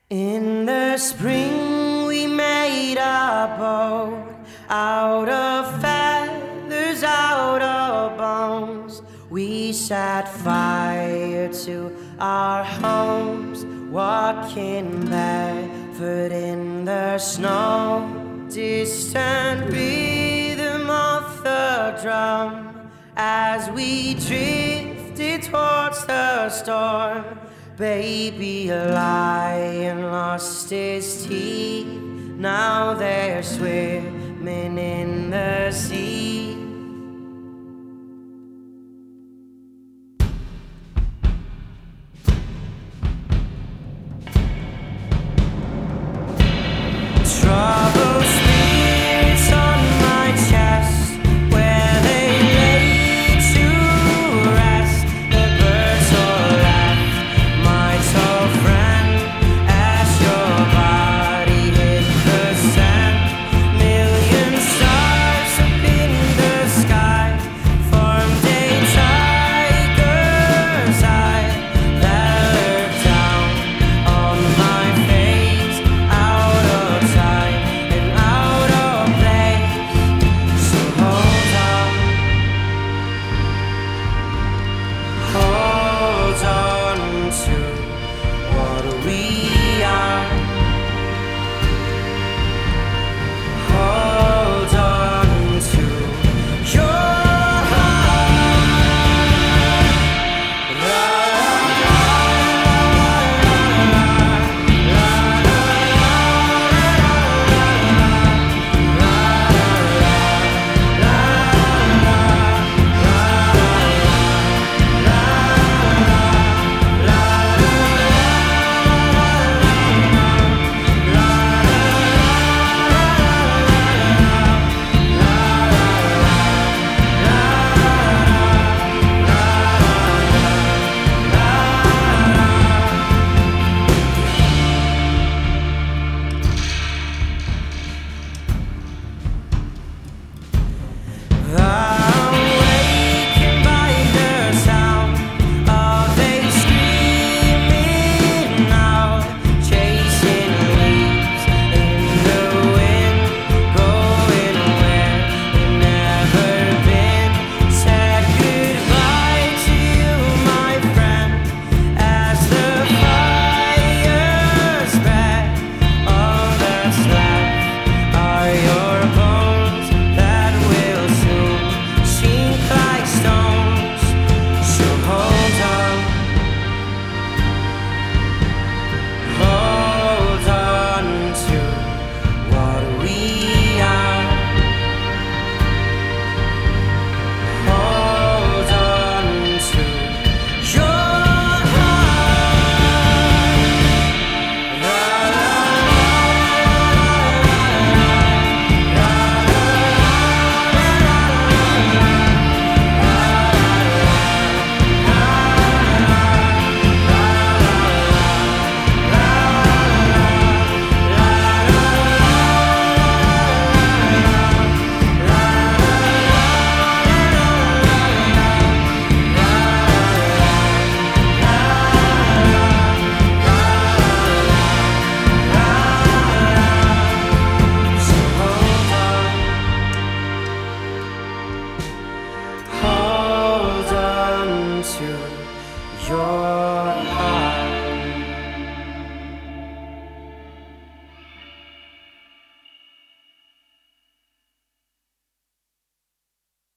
In the spring we made a boat out of feathers, out of bones. We set fire to our homes, walking barefoot in the snow. Distant rhythm of the drum as we drifted towards the storm. Baby, a lion lost his teeth. Now they're swimming in the sea.